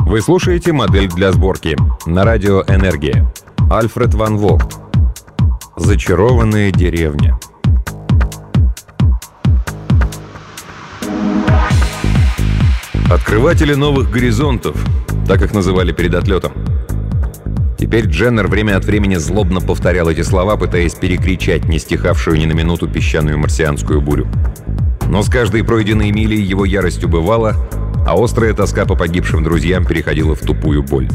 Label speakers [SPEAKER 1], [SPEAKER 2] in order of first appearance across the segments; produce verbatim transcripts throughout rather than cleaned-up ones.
[SPEAKER 1] Вы слушаете «Модель для сборки» на радио «Энергия». Альфред ван Вогт. Зачарованная деревня. Открыватели новых горизонтов, так их называли перед отлетом. Теперь Дженнер время от времени злобно повторял эти слова, пытаясь перекричать не стихавшую ни на минуту песчаную марсианскую бурю. Но с каждой пройденной милей его ярость убывала, а острая тоска по погибшим друзьям переходила в тупую боль.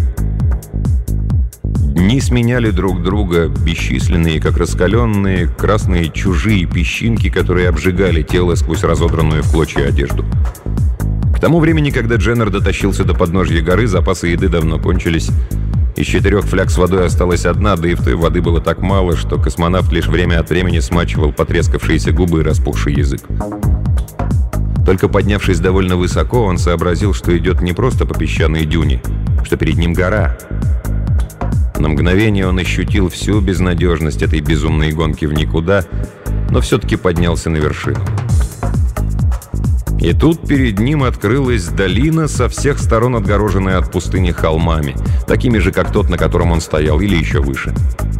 [SPEAKER 1] Дни сменяли друг друга, бесчисленные, как раскаленные, красные чужие песчинки, которые обжигали тело сквозь разодранную в клочья одежду. К тому времени, когда Дженнер дотащился до подножья горы, запасы еды давно кончились. Из четырех фляг с водой осталась одна, да и в той воды было так мало, что космонавт лишь время от времени смачивал потрескавшиеся губы и распухший язык. Только поднявшись довольно высоко, он сообразил, что идет не просто по песчаной дюне, что перед ним гора. На мгновение он ощутил всю безнадежность этой безумной гонки в никуда, но все-таки поднялся на вершину. И тут перед ним открылась долина, со всех сторон отгороженная от пустыни холмами, такими же, как тот, на котором он стоял, или еще выше.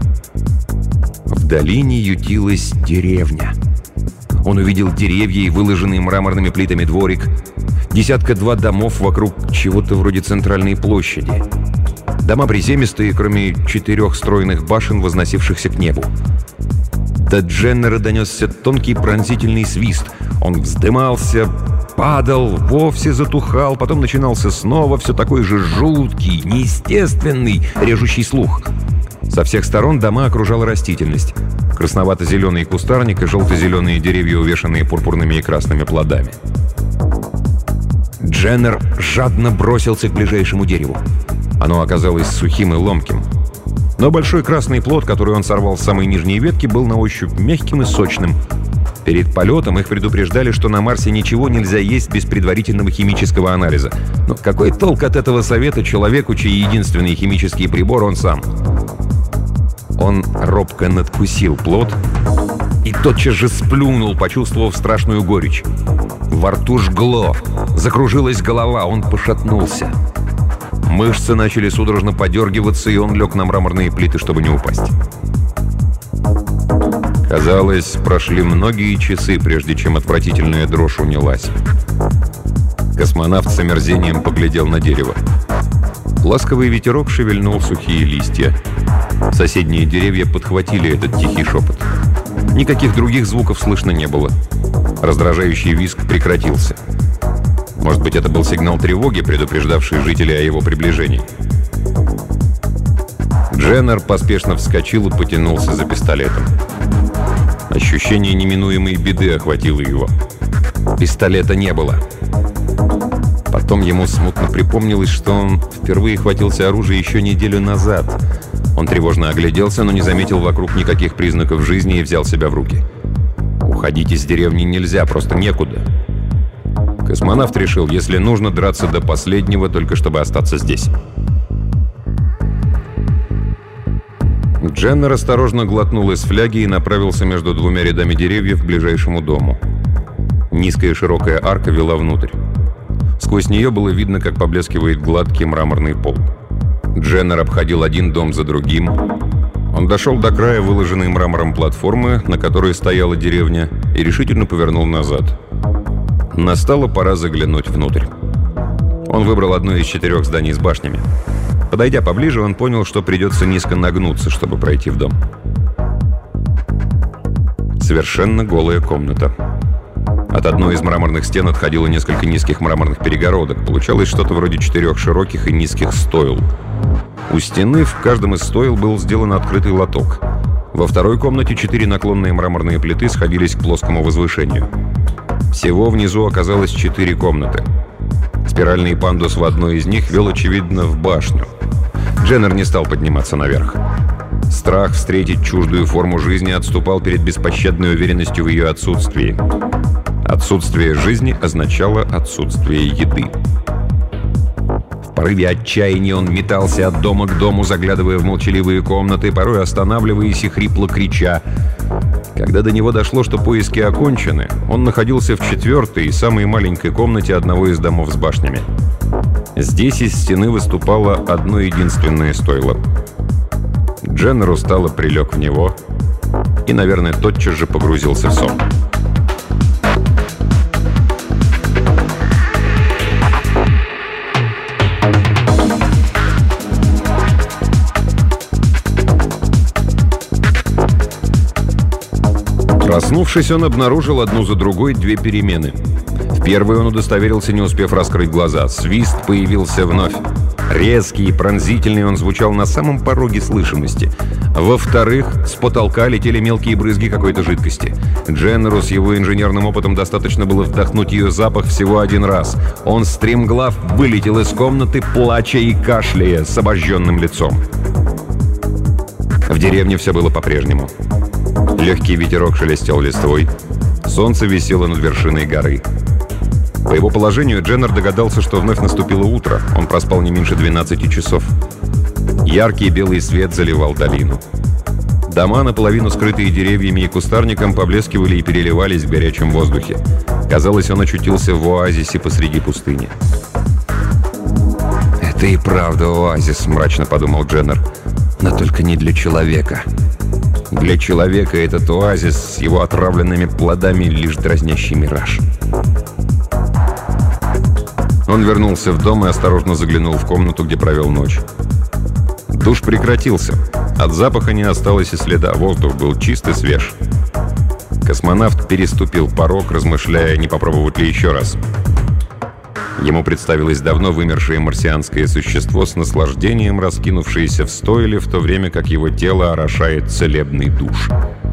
[SPEAKER 1] В долине ютилась деревня. Он увидел деревья и выложенный мраморными плитами дворик, десятка-два домов вокруг чего-то вроде центральной площади. Дома приземистые, кроме четырех стройных башен, возносившихся к небу. До Дженнера донесся тонкий пронзительный свист. Он вздымался, падал, вовсе затухал, потом начинался снова, все такой же жуткий, неестественный, режущий слух. Со всех сторон дома окружала растительность. Красновато-зеленый кустарник и желто-зеленые деревья, увешанные пурпурными и красными плодами. Дженнер жадно бросился к ближайшему дереву. Оно оказалось сухим и ломким. Но большой красный плод, который он сорвал с самой нижней ветки, был на ощупь мягким и сочным. Перед полетом их предупреждали, что на Марсе ничего нельзя есть без предварительного химического анализа. Но какой толк от этого совета человеку, чей единственный химический прибор он сам? Он робко надкусил плод и тотчас же сплюнул, почувствовав страшную горечь. Во рту жгло, закружилась голова, он пошатнулся. Мышцы начали судорожно подергиваться, и он лег на мраморные плиты, чтобы не упасть. Казалось, прошли многие часы, прежде чем отвратительная дрожь унялась. Космонавт с омерзением поглядел на дерево. Ласковый ветерок шевельнул сухие листья. Соседние деревья подхватили этот тихий шепот. Никаких других звуков слышно не было. Раздражающий визг прекратился. Может быть, это был сигнал тревоги, предупреждавший жителей о его приближении. Дженнер поспешно вскочил и потянулся за пистолетом. Ощущение неминуемой беды охватило его. Пистолета не было. Потом ему смутно припомнилось, что он впервые хватился оружия еще неделю назад. Он тревожно огляделся, но не заметил вокруг никаких признаков жизни и взял себя в руки. Уходить из деревни нельзя, просто некуда. Космонавт решил, если нужно, драться до последнего, только чтобы остаться здесь. Дженнер осторожно глотнул из фляги и направился между двумя рядами деревьев к ближайшему дому. Низкая широкая арка вела внутрь. Сквозь нее было видно, как поблескивает гладкий мраморный пол. Дженнер обходил один дом за другим. Он дошел до края выложенной мрамором платформы, на которой стояла деревня, и решительно повернул назад. Настала пора заглянуть внутрь. Он выбрал одно из четырех зданий с башнями. Подойдя поближе, он понял, что придется низко нагнуться, чтобы пройти в дом. Совершенно голая комната. От одной из мраморных стен отходило несколько низких мраморных перегородок. Получалось что-то вроде четырех широких и низких стойл. У стены в каждом из стойл был сделан открытый лоток. Во второй комнате четыре наклонные мраморные плиты сходились к плоскому возвышению. Всего внизу оказалось четыре комнаты. Спиральный пандус в одной из них вел, очевидно, в башню. Дженнер не стал подниматься наверх. Страх встретить чуждую форму жизни отступал перед беспощадной уверенностью в ее отсутствии. Отсутствие жизни означало отсутствие еды. В порыве отчаяния он метался от дома к дому, заглядывая в молчаливые комнаты, порой останавливаясь и хрипло крича. Когда до него дошло, что поиски окончены, он находился в четвертой и самой маленькой комнате одного из домов с башнями. Здесь из стены выступало одно единственное стойло. Дженнер устало прилег в него и, наверное, тотчас же погрузился в сон. Проснувшись, он обнаружил одну за другой две перемены. В первой он удостоверился, не успев раскрыть глаза. Свист появился вновь. Резкий и пронзительный он звучал на самом пороге слышимости. Во-вторых, с потолка летели мелкие брызги какой-то жидкости. Дженнеру с его инженерным опытом достаточно было вдохнуть ее запах всего один раз. Он стремглав вылетел из комнаты, плача и кашляя, с обожженным лицом. В деревне все было по-прежнему. Легкий ветерок шелестел листвой. Солнце висело над вершиной горы. По его положению Дженнер догадался, что вновь наступило утро. Он проспал не меньше двенадцати часов. Яркий белый свет заливал долину. Дома, наполовину скрытые деревьями и кустарником, поблескивали и переливались в горячем воздухе. Казалось, он очутился в оазисе посреди пустыни. «Это и правда оазис», — мрачно подумал Дженнер. «Но только не для человека». Для человека этот оазис с его отравленными плодами — лишь дразнящий мираж. Он вернулся в дом и осторожно заглянул в комнату, где провел ночь. Душ прекратился. От запаха не осталось и следа. Воздух был чист и свеж. Космонавт переступил порог, размышляя, не попробовать ли еще раз. Ему представилось давно вымершее марсианское существо с наслаждением раскинувшееся в стойле, в то время как его тело орошает целебный душ.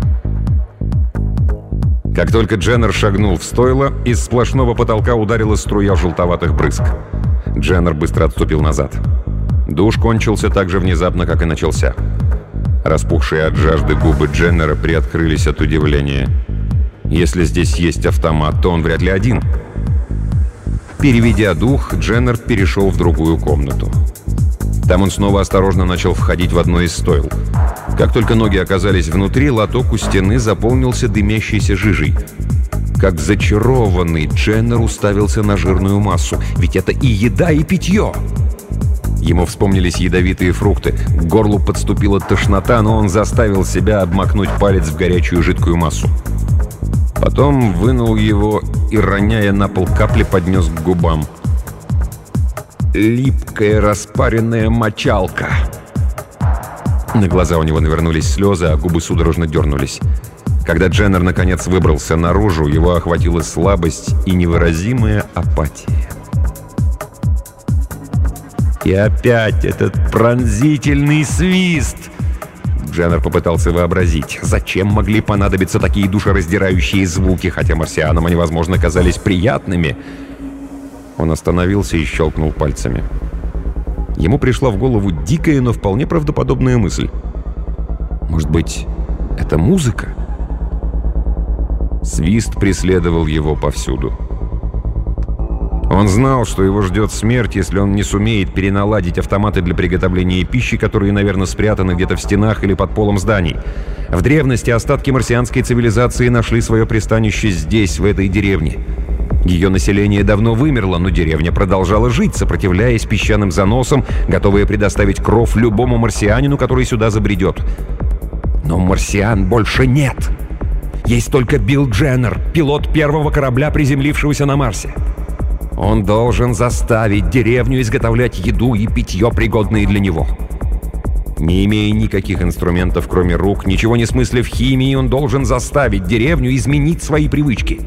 [SPEAKER 1] Как только Дженнер шагнул в стойло, из сплошного потолка ударила струя желтоватых брызг. Дженнер быстро отступил назад. Душ кончился так же внезапно, как и начался. Распухшие от жажды губы Дженнера приоткрылись от удивления. Если здесь есть автомат, то он вряд ли один. Переведя дух, Дженнер перешел в другую комнату. Там он снова осторожно начал входить в одно из стойл. Как только ноги оказались внутри, лоток у стены заполнился дымящейся жижей. Как зачарованный, Дженнер уставился на жирную массу. Ведь это и еда, и питье! Ему вспомнились ядовитые фрукты. К горлу подступила тошнота, но он заставил себя обмакнуть палец в горячую жидкую массу. Потом вынул его и, роняя на пол капли, поднес к губам. Липкая распаренная мочалка. На глаза у него навернулись слезы, а губы судорожно дернулись. Когда Дженнер наконец выбрался наружу, его охватила слабость и невыразимая апатия. И опять этот пронзительный свист! Дженнер попытался вообразить, зачем могли понадобиться такие душераздирающие звуки, хотя марсианам они, возможно, казались приятными. Он остановился и щелкнул пальцами. Ему пришла в голову дикая, но вполне правдоподобная мысль. Может быть, это музыка? Свист преследовал его повсюду. Он знал, что его ждет смерть, если он не сумеет переналадить автоматы для приготовления пищи, которые, наверное, спрятаны где-то в стенах или под полом зданий. В древности остатки марсианской цивилизации нашли свое пристанище здесь, в этой деревне. Ее население давно вымерло, но деревня продолжала жить, сопротивляясь песчаным заносам, готовая предоставить кров любому марсианину, который сюда забредет. Но марсиан больше нет. Есть только Билл Дженнер, пилот первого корабля, приземлившегося на Марсе. Он должен заставить деревню изготовлять еду и питье, пригодные для него. Не имея никаких инструментов, кроме рук, ничего не смысля в химии, он должен заставить деревню изменить свои привычки.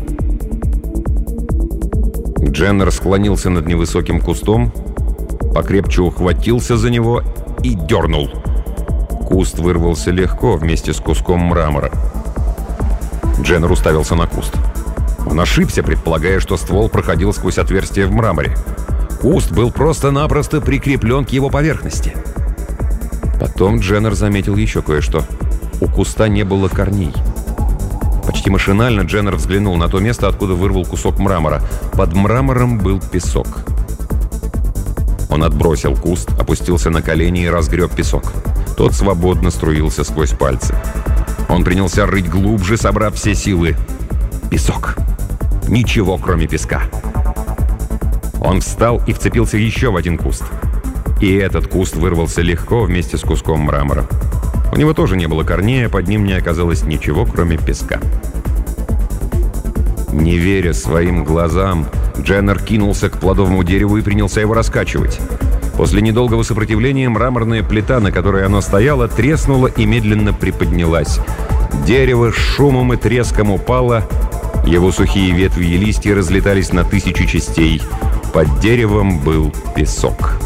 [SPEAKER 1] Дженнер склонился над невысоким кустом, покрепче ухватился за него и дернул. Куст вырвался легко вместе с куском мрамора. Дженнер уставился на куст. Он ошибся, предполагая, что ствол проходил сквозь отверстие в мраморе. Куст был просто-напросто прикреплен к его поверхности. Потом Дженнер заметил еще кое-что. У куста не было корней. Почти машинально Дженнер взглянул на то место, откуда вырвал кусок мрамора. Под мрамором был песок. Он отбросил куст, опустился на колени и разгреб песок. Тот свободно струился сквозь пальцы. Он принялся рыть глубже, собрав все силы. Песок. Ничего, кроме песка. Он встал и вцепился еще в один куст. И этот куст вырвался легко вместе с куском мрамора. У него тоже не было корней, а под ним не оказалось ничего, кроме песка. Не веря своим глазам, Дженнер кинулся к плодовому дереву и принялся его раскачивать. После недолгого сопротивления мраморная плита, на которой оно стояло, треснула и медленно приподнялась. Дерево с шумом и треском упало, его сухие ветви и листья разлетались на тысячи частей. Под деревом был песок.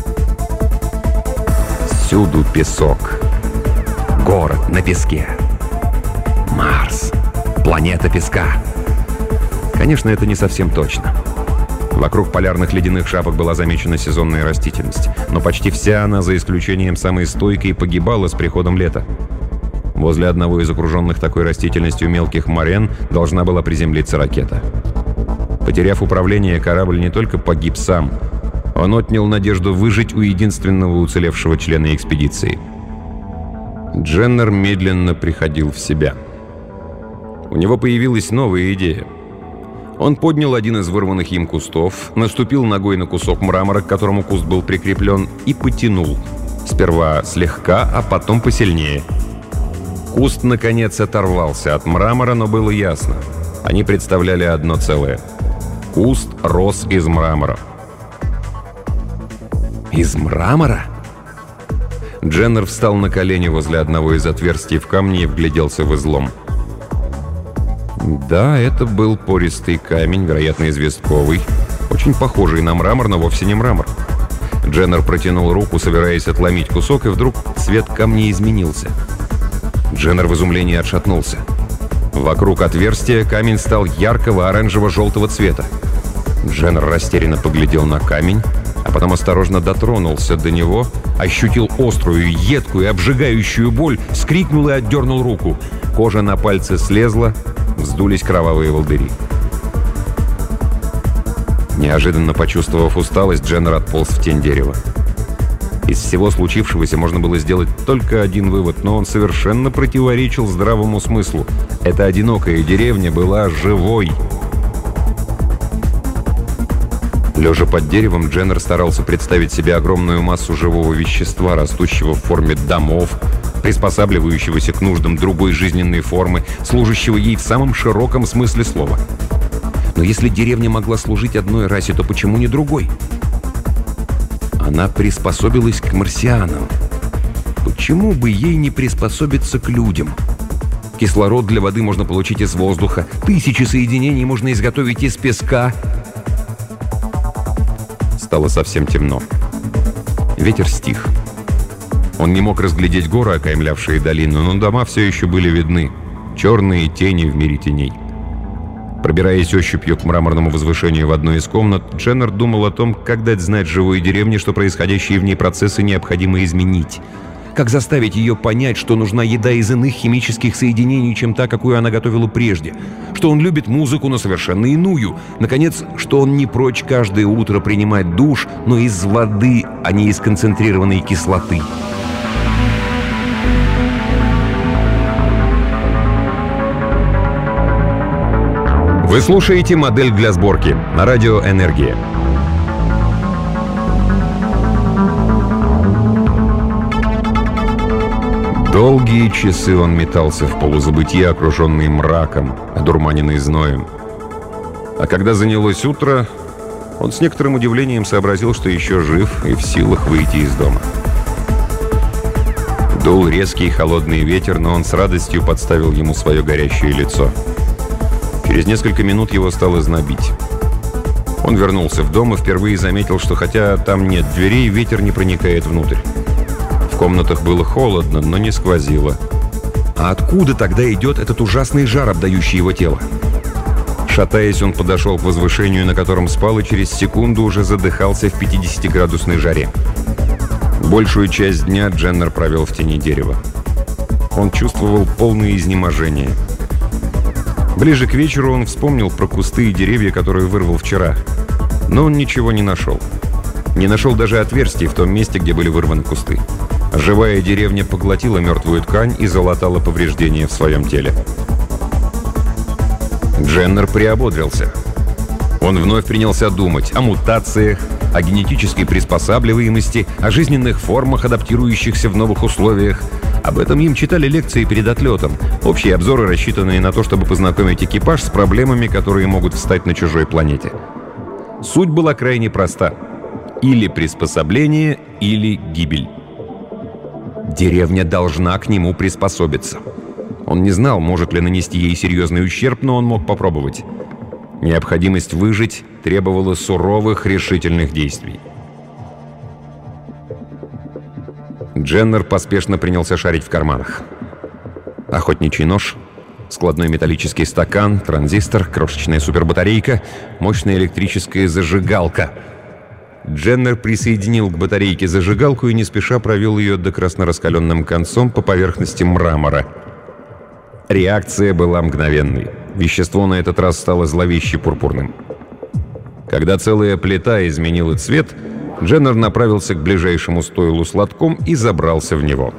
[SPEAKER 1] Всюду песок. Город на песке. Марс. Планета песка. Конечно, это не совсем точно. Вокруг полярных ледяных шапок была замечена сезонная растительность, но почти вся она, за исключением самой стойкой, погибала с приходом лета. Возле одного из окруженных такой растительностью мелких морен должна была приземлиться ракета. Потеряв управление, корабль не только погиб сам, он отнял надежду выжить у единственного уцелевшего члена экспедиции. Дженнер медленно приходил в себя. У него появилась новая идея. Он поднял один из вырванных им кустов, наступил ногой на кусок мрамора, к которому куст был прикреплен, и потянул. Сперва слегка, а потом посильнее. Куст, наконец, оторвался от мрамора, но было ясно. Они представляли одно целое. Куст рос из мрамора. Из мрамора? Дженнер встал на колени возле одного из отверстий в камне и вгляделся в излом. Да, это был пористый камень, вероятно, известковый, очень похожий на мрамор, но вовсе не мрамор. Дженнер протянул руку, собираясь отломить кусок, и вдруг цвет камня изменился. Дженнер в изумлении отшатнулся. Вокруг отверстия камень стал яркого оранжево-желтого цвета. Дженнер растерянно поглядел на камень, а потом осторожно дотронулся до него, ощутил острую, едкую, обжигающую боль, вскрикнул и отдернул руку. Кожа на пальце слезла, вздулись кровавые волдыри. Неожиданно почувствовав усталость, Дженнер отполз в тень дерева. Из всего случившегося можно было сделать только один вывод, но он совершенно противоречил здравому смыслу. Эта одинокая деревня была живой. Лежа под деревом, Дженнер старался представить себе огромную массу живого вещества, растущего в форме домов, приспосабливающегося к нуждам другой жизненной формы, служащего ей в самом широком смысле слова. Но если деревня могла служить одной расе, то почему не другой? Она приспособилась к марсианам. Почему бы ей не приспособиться к людям? Кислород для воды можно получить из воздуха, тысячи соединений можно изготовить из песка. Стало совсем темно. Ветер стих. Он не мог разглядеть горы, окаймлявшие долину, но дома все еще были видны. Черные тени в мире теней. Пробираясь ощупью к мраморному возвышению в одной из комнат, Дженнер думал о том, как дать знать живой деревне, что происходящие в ней процессы необходимо изменить. Как заставить ее понять, что нужна еда из иных химических соединений, чем та, какую она готовила прежде. Что он любит музыку, но совершенно иную. Наконец, что он не прочь каждое утро принимать душ, но из воды, а не из концентрированной кислоты. Вы слушаете «Модель для сборки» на радио «Энергия». Долгие часы он метался в полузабытье, окруженный мраком, одурманенный зноем. А когда занялось утро, он с некоторым удивлением сообразил, что еще жив и в силах выйти из дома. Дул резкий холодный ветер, но он с радостью подставил ему свое горящее лицо. Через несколько минут его стало знобить. Он вернулся в дом и впервые заметил, что хотя там нет дверей, ветер не проникает внутрь. В комнатах было холодно, но не сквозило. А откуда тогда идет этот ужасный жар, обдающий его тело? Шатаясь, он подошел к возвышению, на котором спал, и через секунду уже задыхался в пятидесятиградусной жаре. Большую часть дня Дженнер провел в тени дерева. Он чувствовал полное изнеможение. Ближе к вечеру он вспомнил про кусты и деревья, которые вырвал вчера. Но он ничего не нашел. Не нашел даже отверстий в том месте, где были вырваны кусты. Живая деревня поглотила мертвую ткань и залатала повреждения в своем теле. Дженнер приободрился. Он вновь принялся думать о мутациях, о генетической приспосабливаемости, о жизненных формах, адаптирующихся в новых условиях. Об этом им читали лекции перед отлетом. Общие обзоры, рассчитанные на то, чтобы познакомить экипаж с проблемами, которые могут встать на чужой планете. Суть была крайне проста. Или приспособление, или гибель. Деревня должна к нему приспособиться. Он не знал, может ли нанести ей серьезный ущерб, но он мог попробовать. Необходимость выжить требовала суровых, решительных действий. Дженнер поспешно принялся шарить в карманах. Охотничий нож, складной металлический стакан, транзистор, крошечная супербатарейка, мощная электрическая зажигалка. Дженнер присоединил к батарейке зажигалку и не спеша провел ее до красно-раскаленным концом по поверхности мрамора. Реакция была мгновенной. Вещество на этот раз стало зловеще пурпурным. Когда целая плита изменила цвет, Дженнер направился к ближайшему стойлу с лотком и забрался в него.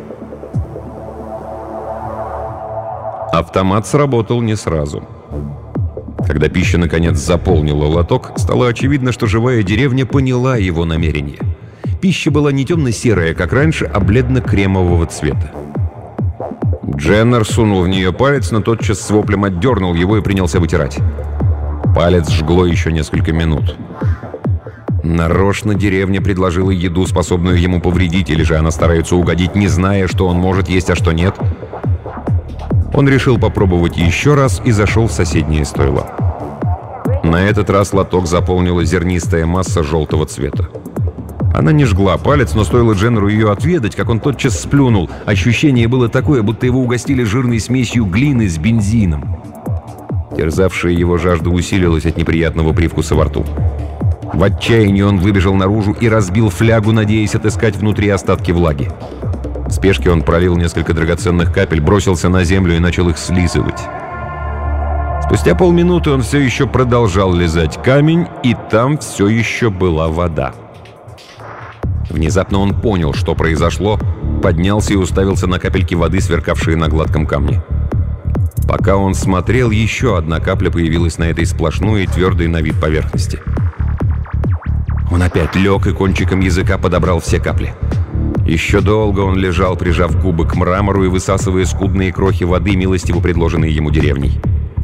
[SPEAKER 1] Автомат сработал не сразу. Когда пища наконец заполнила лоток, стало очевидно, что живая деревня поняла его намерение. Пища была не темно-серая, как раньше, а бледно-кремового цвета. Дженнер сунул в нее палец, но тотчас с воплем отдернул его и принялся вытирать. Палец жгло еще несколько минут. Нарочно деревня предложила еду, способную ему повредить, или же она старается угодить, не зная, что он может есть, а что нет. Он решил попробовать еще раз и зашел в соседнее стойло. На этот раз лоток заполнила зернистая масса желтого цвета. Она не жгла палец, но стоило Дженнеру ее отведать, как он тотчас сплюнул. Ощущение было такое, будто его угостили жирной смесью глины с бензином. Терзавшая его жажда усилилась от неприятного привкуса во рту. В отчаянии он выбежал наружу и разбил флягу, надеясь отыскать внутри остатки влаги. В спешке он пролил несколько драгоценных капель, бросился на землю и начал их слизывать. Спустя полминуты он все еще продолжал лизать камень, и там все еще была вода. Внезапно он понял, что произошло, поднялся и уставился на капельки воды, сверкавшие на гладком камне. Пока он смотрел, еще одна капля появилась на этой сплошной и твердой на вид поверхности. Он опять лег и кончиком языка подобрал все капли. Еще долго он лежал, прижав губы к мрамору и высасывая скудные крохи воды, милостиво предложенные ему деревней.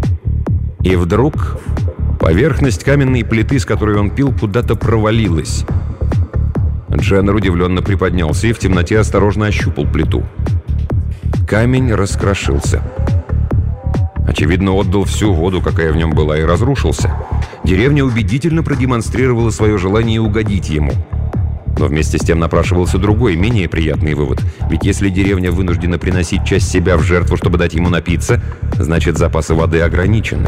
[SPEAKER 1] И вдруг поверхность каменной плиты, с которой он пил, куда-то провалилась. Дженнер удивленно приподнялся и в темноте осторожно ощупал плиту. Камень раскрошился. Очевидно, отдал всю воду, какая в нем была, и разрушился. Деревня убедительно продемонстрировала свое желание угодить ему. Но вместе с тем напрашивался другой, менее приятный вывод. Ведь если деревня вынуждена приносить часть себя в жертву, чтобы дать ему напиться, значит, запасы воды ограничены.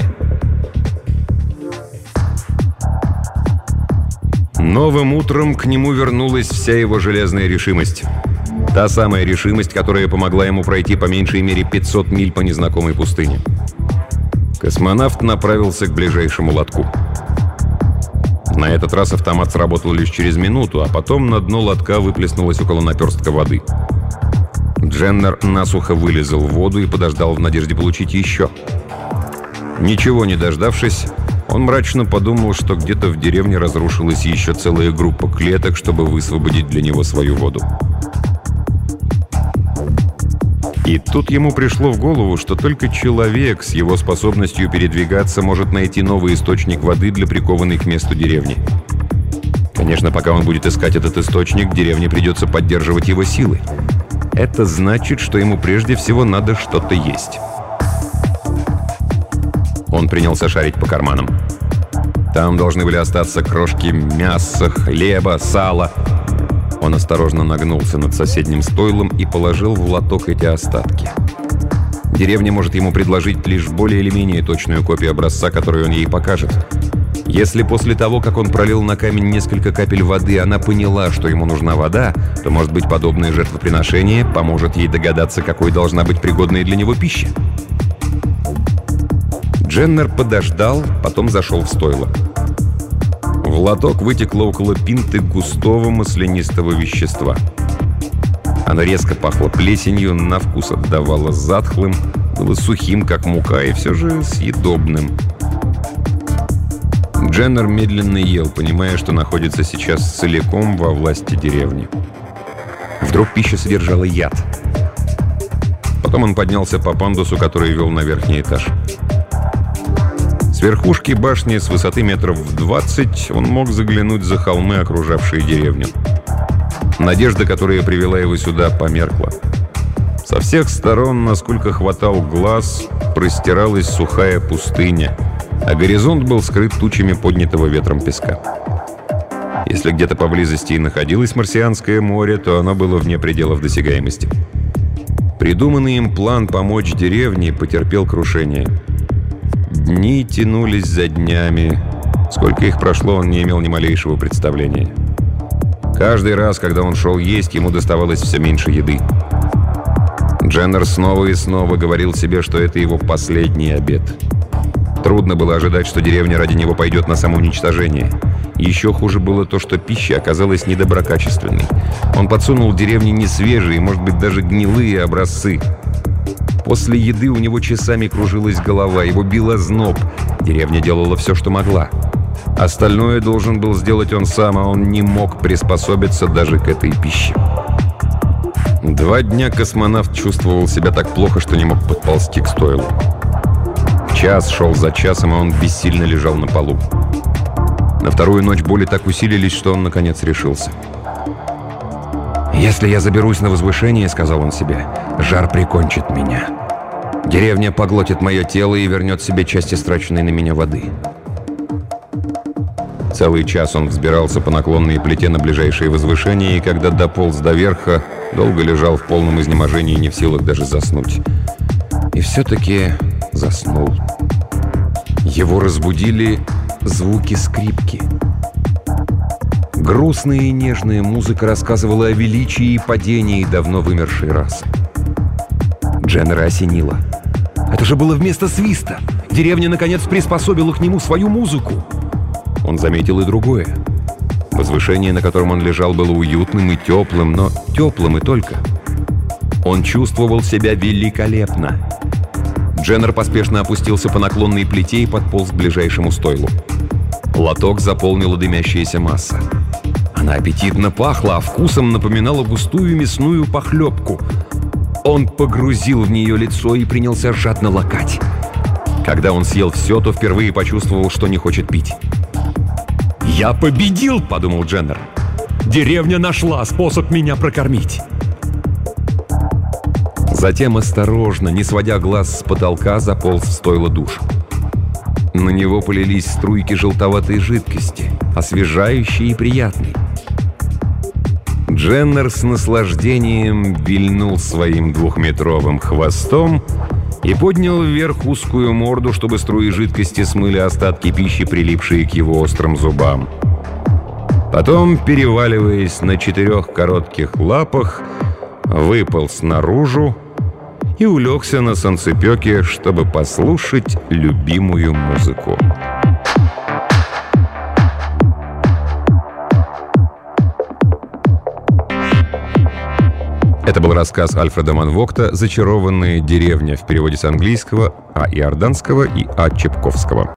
[SPEAKER 1] Новым утром к нему вернулась вся его железная решимость. Та самая решимость, которая помогла ему пройти по меньшей мере пятьсот миль по незнакомой пустыне. Космонавт направился к ближайшему лотку. На этот раз автомат сработал лишь через минуту, а потом на дно лотка выплеснулось около наперстка воды. Дженнер насухо вылезал в воду и подождал в надежде получить еще. Ничего не дождавшись, он мрачно подумал, что где-то в деревне разрушилась еще целая группа клеток, чтобы высвободить для него свою воду. И тут ему пришло в голову, что только человек с его способностью передвигаться может найти новый источник воды для прикованной к месту деревни. Конечно, пока он будет искать этот источник, деревне придется поддерживать его силы. Это значит, что ему прежде всего надо что-то есть. Он принялся шарить по карманам. Там должны были остаться крошки мяса, хлеба, сала. Он осторожно нагнулся над соседним стойлом и положил в лоток эти остатки. Деревня может ему предложить лишь более или менее точную копию образца, которую он ей покажет. Если после того, как он пролил на камень несколько капель воды, она поняла, что ему нужна вода, то, может быть, подобное жертвоприношение поможет ей догадаться, какой должна быть пригодная для него пища. Дженнер подождал, потом зашел в стойло. В лоток вытекло около пинты густого маслянистого вещества. Оно резко пахло плесенью, на вкус отдавало затхлым, было сухим, как мука, и все же съедобным. Дженнер медленно ел, понимая, что находится сейчас целиком во власти деревни. Вдруг пища содержала яд. Потом он поднялся по пандусу, который вел на верхний этаж. С верхушки башни с высоты метров в двадцать он мог заглянуть за холмы, окружавшие деревню. Надежда, которая привела его сюда, померкла. Со всех сторон, насколько хватал глаз, простиралась сухая пустыня, а горизонт был скрыт тучами поднятого ветром песка. Если где-то поблизости и находилось Марсианское море, то оно было вне пределов досягаемости. Придуманный им план помочь деревне потерпел крушение. Дни тянулись за днями. Сколько их прошло, он не имел ни малейшего представления. Каждый раз, когда он шел есть, ему доставалось все меньше еды. Дженнер снова и снова говорил себе, что это его последний обед. Трудно было ожидать, что деревня ради него пойдет на самоуничтожение. Еще хуже было то, что пища оказалась недоброкачественной. Он подсунул деревне несвежие, может быть, даже гнилые образцы. После еды у него часами кружилась голова, его бил озноб. Деревня делала все, что могла. Остальное должен был сделать он сам, а он не мог приспособиться даже к этой пище. Два дня космонавт чувствовал себя так плохо, что не мог подползти к стойлу. Час шел за часом, а он бессильно лежал на полу. На вторую ночь боли так усилились, что он, наконец, решился. «Если я заберусь на возвышение, — сказал он себе, — жар прикончит меня. Деревня поглотит мое тело и вернет себе часть истраченной на меня воды». Целый час он взбирался по наклонной плите на ближайшее возвышение, и когда дополз до верха, долго лежал в полном изнеможении, не в силах даже заснуть. И все-таки заснул. Его разбудили звуки скрипки. Грустная и нежная музыка рассказывала о величии и падении давно вымершей расы. Дженнера осенило. Это же было вместо свиста. Деревня, наконец, приспособила к нему свою музыку. Он заметил и другое. Возвышение, на котором он лежал, было уютным и теплым, но теплым и только. Он чувствовал себя великолепно. Дженнер поспешно опустился по наклонной плите и подполз к ближайшему стойлу. Лоток заполнила дымящаяся масса. Она аппетитно пахла, а вкусом напоминала густую мясную похлебку. Он погрузил в нее лицо и принялся жадно лакать. Когда он съел все, то впервые почувствовал, что не хочет пить. «Я победил!» — подумал Дженнер. «Деревня нашла способ меня прокормить!» Затем осторожно, не сводя глаз с потолка, заполз в стойло душа. На него полились струйки желтоватой жидкости, освежающей и приятной. Дженнер с наслаждением вильнул своим двухметровым хвостом и поднял вверх узкую морду, чтобы струи жидкости смыли остатки пищи, прилипшие к его острым зубам. Потом, переваливаясь на четырех коротких лапах, выполз наружу и улегся на санцепёке, чтобы послушать любимую музыку. Это был рассказ Альфреда Ман Вогта «Зачарованная деревня» в переводе с английского А. Иорданского и А. Чепковского.